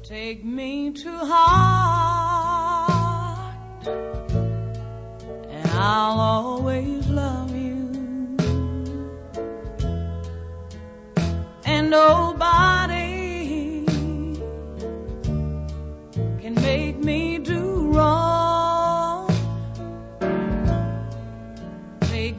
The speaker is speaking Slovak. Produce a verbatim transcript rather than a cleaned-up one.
Take me to heart, and I'll always love you. And nobody can make